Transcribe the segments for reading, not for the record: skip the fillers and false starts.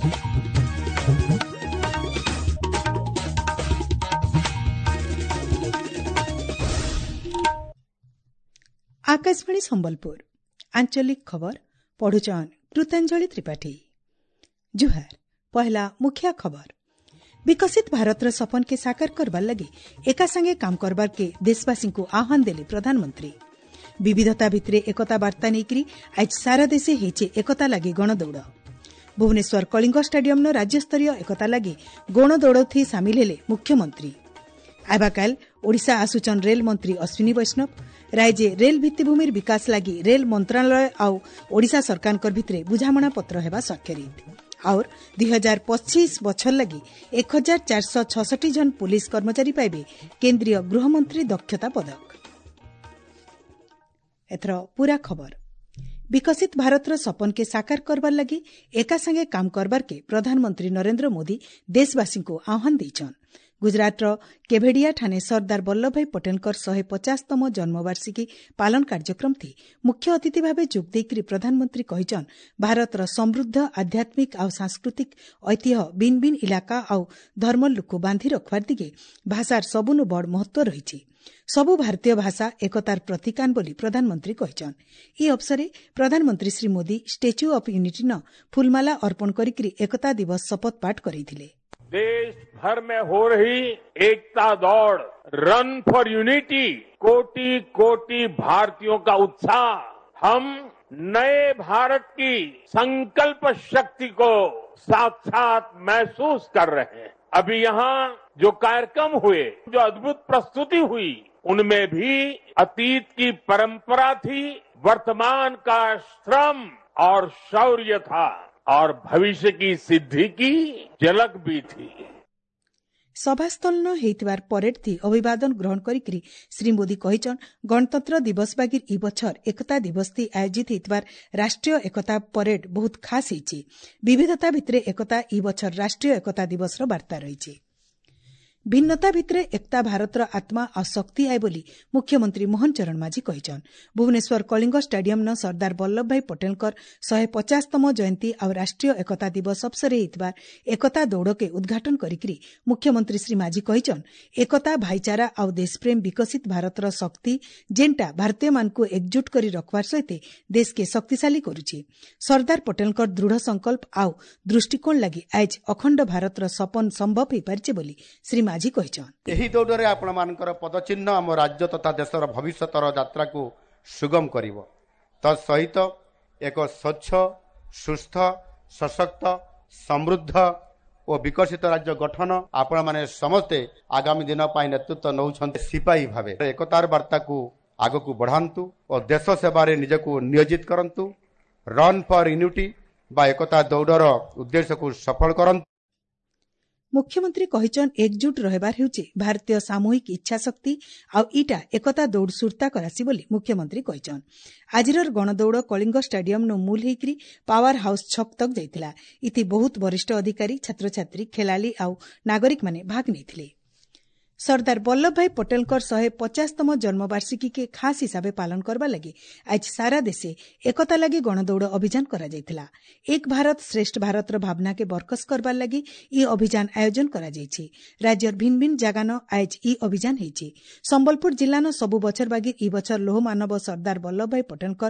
आकाशवाणी संबलपुर आंचलिक खबर पढ़ुचन कृतांजलि त्रिपाठी। जुहार। पहला मुख्य खबर। विकसित भारत सपन के साकार करबार लगी एका संगे काम करबार के देशवासी को आह्वान देले प्रधानमंत्री। विविधता भितरे एकता वार्ता नेकरी आज सारा देशे हेचे एकता लगी गणदौड़। भुवनेश्वर कलिंग स्टाडियम राज्यस्तरीय एकता लगी गणदौड़ थी सामिल हेले मुख्यमंत्री। आबाकाल ओडिशा आसुचन रेल मंत्री अश्विनी वैष्णव राज्य रेल भित्तिभूमिर विकास लगी रेल मंत्रालय आउ ओडिशा सरकार भितरे बुझामणा पत्र हेबा स्वाक्षरित और 2025 बछर लगी 1466 जन पुलिस कर्मचारी पाइबे केंद्रीय गृहमंत्री दक्षता पदक। एथर पूरा खबर। विकसित भारत सपन के साकार करबार लगी एका संगे काम करबार के प्रधानमंत्री नरेंद्र मोदी देशवासी को आह्वान देइछन। गुजरात केभेडिया ठाने सरदार वल्लभभाई पटेलकर 150तम जन्मवार्षिकी पालन कार्यक्रम थी मुख्य अतिथि भावे जोग देकरी प्रधानमंत्री कहिछन भारत समृद्ध आध्यात्मिक आ सांस्कृतिक ऐतिह्य बिन बिन इलाका आउ धर्म को बांधी रखवार दिगे भाषार सबुनु बड़ महत्व रही। सबु भारतीय भाषा एकतार प्रतीकान बोली प्रधानमंत्री कहिछन। ई अवसरे प्रधानमंत्री Shri Modi statue of unity न फूलमाला अर्पण करिकरी एकता दिवस शपथ पाठ करिथिले। देश भर में हो रही एकता दौड़ रन फॉर यूनिटी कोटि कोटि भारतीयों का उत्साह हम नए भारत की संकल्प शक्ति को साक्षात महसूस कर रहे हैं। अभी यहाँ जो कार्यक्रम हुए, जो अद्भुत प्रस्तुति हुई, उनमें भी अतीत की परंपरा थी, वर्तमान का श्रम और शौर्य था और भविष्य की सिद्धि की झलक भी थी। सभास्थल न हेतिवार परेड थी अभिवादन ग्रहण करिकरी श्री मोदी कहिछन गणतंत्र दिवस बागिर ई बछर एकता दिवस थी आयोजित हेतिवार राष्ट्रीय एकता परेड बहुत खास हेछि। विविधता भितरे एकता ई बछर राष्ट्रीय एकता दिवस रो वार्ता रहिछि। भिन्नता भितरे एकता भारतर आत्मा आ शक्ति आए बोली मुख्यमंत्री मोहन चरण माझी कहिछन। भुवनेश्वर कलिंग स्टाडियम न सरदार वल्लभभाई पटेलकर 150तम जयंती आ राष्ट्रीय एकता दिवस अवसर हेतिवार एकता दौड़ के उद्घाटन करिकरी मुख्यमंत्री श्री माझी कहिछन एकता भाईचारा आ देशप्रेम विकसित भारतर शक्ति जेंटा भारतीय मानकु एकजुट करी रखवार सहित देश के शक्तिशाली करुछि। सरदार पटेलकर दृढ़ संकल्प आ दृष्टिकोण लगी आज अखंड भारतर सपन संभव हो पारिछे बोली श्री माझी कहिछन। एही दौड़रे आपण मानकर पदचिन्ह आम राज्य तथा देशर भविष्यतर यात्रा को सुगम करिवो। तत्सहित एक स्वच्छ सुस्थ सशक्त समृद्ध और विकसित राज्य गठन आपण माने समस्ते आगामी दिन पाई नेतृत्व नौछन्ते सिपाही भावे एकतार वार्ता को आगकू बढ़ांतु और देश सेवारे निजको नियोजित करंतु। रन फॉर यूनिटी बा एकता दौड़र उद्देश्य को सफल करंतु। मुख्यमंत्री कहिछन एकजुट रहबार हेउछि भारतीय सामूहिक इच्छा शक्ति आ इटा एकता दौड़ सुरता करासी बोली मुख्यमंत्री कहिछन। आजिर गणदौड़ कलिंग स्टाडियम नो मूल हेकरी पावर हाउस छक तक जाइतिला। इति बहुत वरिष्ठ अधिकारी छात्र छात्री खेलाली आ नागरिक माने भाग नेथिले। सरदार वल्लभभाई पटेलकर 150तम जन्मवार्षिकी के खास हिसाबे पालन करबा लगी आज सारा देशे एकता लगी गणदौड़ अभियान करा जायतिला। एक भारत श्रेष्ठ भारतर भावना के बरकस करबार लगी ई अभियान आयोजन करा जायछि। राज्यर भिन्न भिन्न जगह न आज ई अभियान हेछि। संबलपुर जिल्ला न सबु बछर बागी ई बछर लोह मानव सरदार वल्लभभाई पटेलकर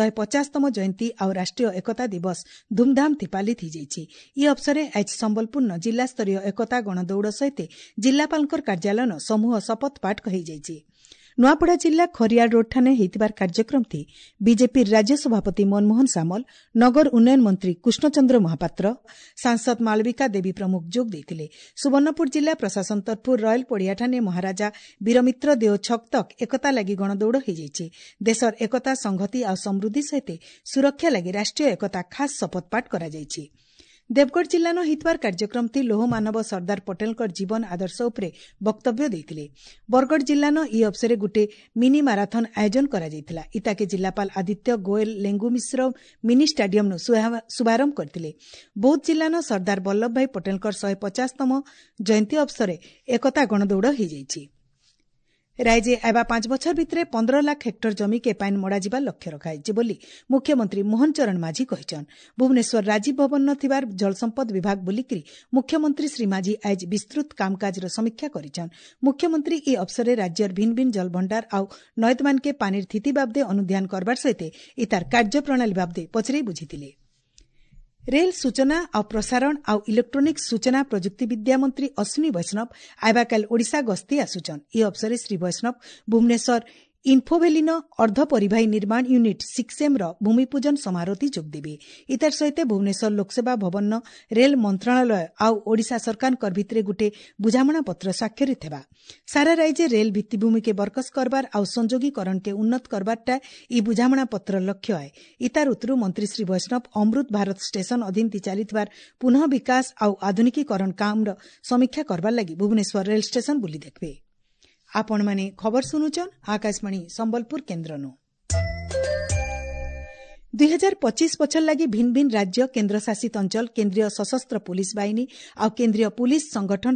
150तम जयंती आ राष्ट्रीय एकता दिवस धूमधाम थी पालित हो जायछि। ई अवसरे आज संबलपुर न जिला स्तरीय एकता गणदौड़ सहित जिलापालकर कार्यालय समूह शपथ पाठ कही जायछि। नुआपड़ा जिला खरियार रोड ठाने हेतिबार कार्यक्रम थी बीजेपी राज्य सभापति मनमोहन सामल, नगर उन्नयन मंत्री कृष्णचंद्र महापात्र, सांसद मालविका देवी प्रमुख जोग देथिले। सुवर्णपुर जिला प्रशासन तरफु रॉयल पड़िया ठाने महाराजा वीरमित्र देव छक तक एकता लगी गणदौड़ हो जायछि। देशर एकता संहति आ समृद्धि सहित सुरक्षा लगी राष्ट्रीय एकता खास शपथ पाठ करा जायछि। देवगढ़ जिल्ला न हितवार कार्यक्रम थी लोह मानव सरदार पटेलकर जीवन आदर्श उपरे वक्तव्य देथिले। बरगढ़ जिल्ला न ई अवसरे गुटे मिनी माराथन आयोजन करा जायतिला। इताके जिल्लापाल आदित्य गोयल लेंगु मिश्र मिनी स्टाडियम नु शुभारंभ करथिले। बौद्ध जिल्ला न सरदार वल्लभभाई पटेलकर 150तम जयंती अवसरे एकता गणदौड़ हो जायछि। राज्य आवा 5 बछर भितरे 15 लाख हेक्टर जमी के पाइन मड़ा लक्ष्य रखाଯାଇଛି बोली मुख्यमंत्री मोहन चरण माझी कहिछन। भुवनेश्वर राजीव भवन थिबार जलसंपद विभाग बुलिकरी मुख्यमंत्री श्री माझी आज विस्तृत कामकाज समीक्षा करिछन। मुख्यमंत्री ई अवसर राज्यर भिन्न भिन्न जल भंडार आउ नयदमान के पानीर स्थिति बाबदे अनुध्यान करबार सहित इतार कार्यप्रणाली बाबदे पचरे बुझिथिले। रेल सूचना और प्रसारण और इलेक्ट्रोनिक्स सूचना प्रजुक्ति विद्या मंत्री अश्विनी वैष्णव आइबाकाल ओडिशा गस्ती आसुचन। ई अवसर श्री वैष्णव भुवनेश्वर इन्फोभेलिन अर्ध परिवाही निर्माण यूनिट 6M भूमिपूजन समारोह जोगदेवे। इतार सहित भुवनेश्वर लोकसेवा भवन रेल मंत्रालय आउ ओडिशा सरकार भितरे गुटे बुझामणा पत्र स्वाक्षरित हेबा। सारा राज्य रेल भित्तिभूमि के बरकस करबार आउ संयोगीकरण के उन्नत करबारटा ई बुझामणा पत्र लक्ष्य है। इतार उतरु मंत्री श्री वैष्णव अमृत भारत स्टेशन अधीन चलिथिबार पुनः विकास आउ आधुनिकीकरण कामर समीक्षा करबार लागि भुवनेश्वर रेल स्टेशन बुली देखबे। आपण माने खबर सुनुचन आकाशवाणी संबलपुर केन्द्रनु। 2025 बछर लगी भिन्न भिन्न राज्य केन्द्र शासित अंचल केन्द्रीय सशस्त्र पुलिस बाहिनी और केन्द्रीय पुलिस संगठन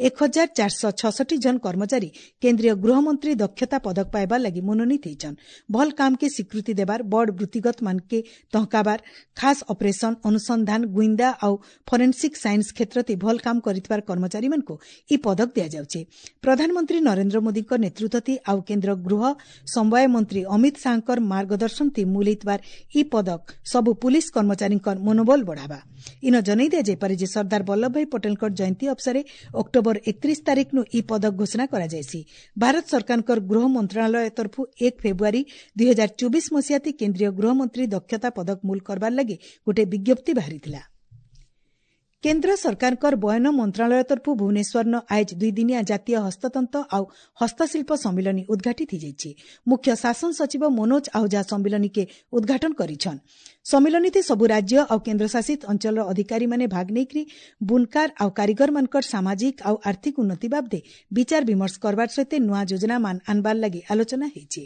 1466 जन कर्मचारी केन्द्रीय गृहमंत्री दक्षता पदक पाइबार लगी मनोनीत होइछन। भल काम के स्वीकृति देबार बड़ वृत्तिगत मान के तहकाबार खास ऑपरेशन अनुसंधान गुइंदा और फोरेंसिक साइंस क्षेत्र में भल काम करितबार कर्मचारी मानको ई पदक दिया जाउछे। प्रधानमंत्री नरेंद्र मोदी नेतृत्व आउ केन्द्र गृह समवाय मंत्री अमित शाह मार्गदर्शन थी मूलइतबार ई पदक सबु पुलिस कर्मचारी मनोबल बढ़ावा। इन जनै दिया जायपारे जे सरदार वल्लभ भाई पटेल जयंती अवसर अक्टोबर 31 तारिख नु ई पदक घोषणा करा जायसी। भारत सरकार गृह मंत्रालय तरफु 1 फेब्रुआरी 2024 मसीहा केन्द्रीय गृहमंत्री दक्षता पदक मूल करबार लगी गोटे विज्ञप्ति बाहरी। केन्द्र सरकार बयन मंत्रालय तरफु भुवनेश्वर आज 2 दिनिया जातीय हस्ततंत्र और हस्तशिल्प सम्मिलनी उद्घाटित हो। मुख्य शासन सचिव मनोज आहूजा सम्मिलनी के उद्घाटन करिछन। सम्मिलनी थे सबु राज्य और केन्द्र शासित अंचल अधिकारी माने भाग नेकरी बुनकार और कारीगर मानकर सामाजिक और आर्थिक उन्नति बाबदे विचार विमर्श करबार सहित नुआ योजना मान आनबार लगी आलोचना हेछि।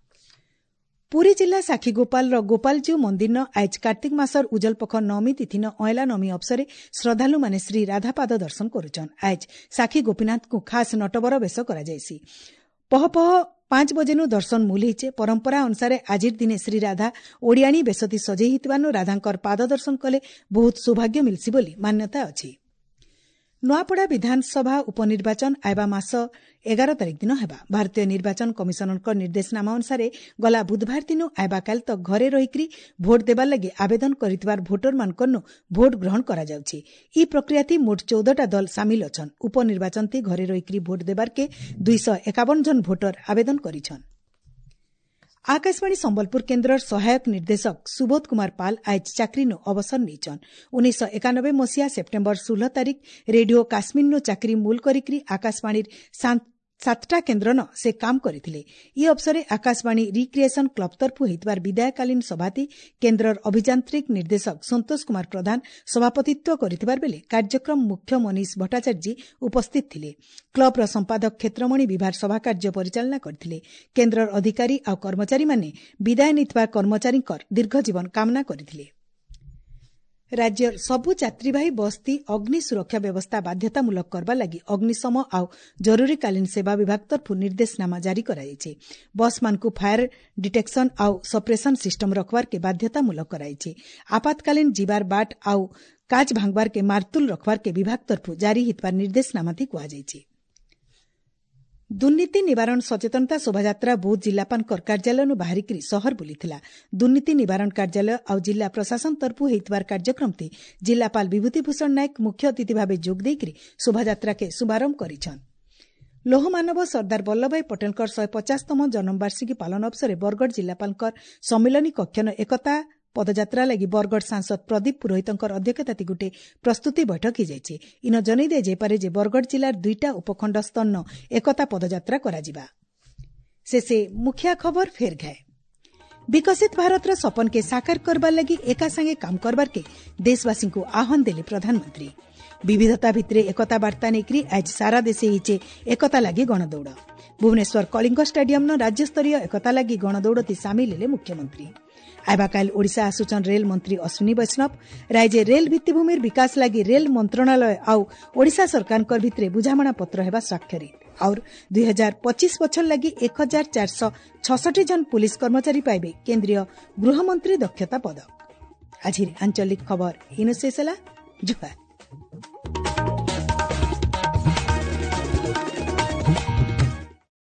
पुरी जिला साखीगोपाल गोपालजीउ मंदिर आज कार्तिक मासर उजल पख नवमी तिथि अयला नवमी अवसर श्रद्धालु माने श्री राधापाद दर्शन करुछन। आज साखी गोपीनाथ को खास नटबर वेश करा जायसी। पहपह 5 बजेनु दर्शन मूल होइछे। परंपरा अनुसार आजिर दिने श्री राधा ओडियाणी बेशती सजई हितबानु राधांकर पाद दर्शन कले बहुत सौभाग्य मिलसी बोली मान्यता अछि। नुआपड़ा विधानसभा उपनिर्वाचन आइबा मास 11 तारिख दिन हेबा। भारतीय निर्वाचन कमिशनर निर्देशनामा अनुसार गला बुधवार दिन आइबा काल तो घरे रहिकरी भोट देबार लगी आवेदन करितबार भोटर मानकनु भोट ग्रहण करा जाउछि। ई प्रक्रिया थी मोट 14टा दल शामिल अछन। उपनिर्वाचन थी घरे रहिकरी भोट देबार के 251 जन भोटर आवेदन करिछन। आकाशवाणी संबलपुर केन्द्र सहायक निर्देशक सुबोध कुमार पाल आज चाकरी अवसर नहींचन। 1991 मसीहा सेप्टेम्बर 16 तारिख रेडियो काश्मीर चाकरी मूल करिकरी आकाशवाणी 7टा केन्द्र से काम करथिले। ई अवसर आकाशवाणी रिक्रिएशन क्लब तरफु हितबार विदायकालीन सभाती केन्द्र अभियांत्रिक निर्देशक संतोष कुमार प्रधान सभापतित्व करथिबार बेले कार्यक्रम मुख्य मनीष भट्टाचार्य उपस्थित थिले। क्लबर संपादक क्षेत्रमणि विभार सभा कार्य परिचालना करथिले। केन्द्र अधिकारी और कर्मचारी माने विदाय नितबार कर्मचारी दीर्घ जीवन कामना करथिले। राज्य सबु यात्रीवाही बस्ती अग्नि सुरक्षा व्यवस्था बाध्यतामूलक करबा लगी अग्निशम और जरूरीकालीन सेवा विभाग तरफु निर्देशनामा जारी कराइछे। बस मानकु फायर डिटेक्शन और सप्रेशन सिस्टम रखबार के बाध्यतामूलक कराइछे। आपातकालीन जीवार बाट और काच भांगबार के मार्तुल रखबार के विभाग तरफु जारी हितबार निर्देशनामा थी कुहाଯାଇଛି। दुर्नीति निवारण सचेतनता शोभायात्रा बौद्ध जिलापाल कार्यालय बाहरिकी सहर बुलीथिला। दुर्नीति निवारण कार्यालय और जिला प्रशासन तरफु हेतबार कार्यक्रम थी जिलापाल विभूतिभूषण नायक मुख्य अतिथि भाव जोग देकरी शोभायात्रा के शुभारंभ करिछन। लोहमानव सरदार वल्लभ भाई पटेल 150तम जन्मवार्षिकी पालन अवसर बरगढ़ जिलापाल सम्मिलनी कक्षन एकता पदयात्रा लगी बरगढ़ सांसद प्रदीप पुरोहित अध्यक्षता गोटे प्रस्तुति बैठक हो। इन जनै दिया जायपारे जे बरगढ़ जिलार 2टा उपखंड स्तन एकता पदयात्रा कराजिबा। शेषे मुख्य खबर फेर घाए। विकसित भारत सपन के साकार करबार लगी एका संगे काम करबार के देशवासी को आह्वान देले प्रधानमंत्री। विविधता भितरे एकता वार्ता नेकरी आज सारा देशे हिचे एकता लगी गणदौड़। भुवनेश्वर कलिंग स्टेडियम राज्यस्तरीय एकता लगी गणदौड़ती सामिल हेले मुख्यमंत्री। आइबाकाल ओडिशा आसुचन रेल मंत्री अश्विनी वैष्णव। राज्य रेल भित्तिभूमिर विकास लगी रेल मंत्रणालय और ओडिशा सरकार भितरे बुझामणा पत्र हेबा स्वाक्षरित। और 2025 बछर लगी 1466 जन पुलिस कर्मचारी पाइबे केंद्रीय गृहमंत्री दक्षता पद। आज आंचलिक खबर इनु शेष होला। जुहार।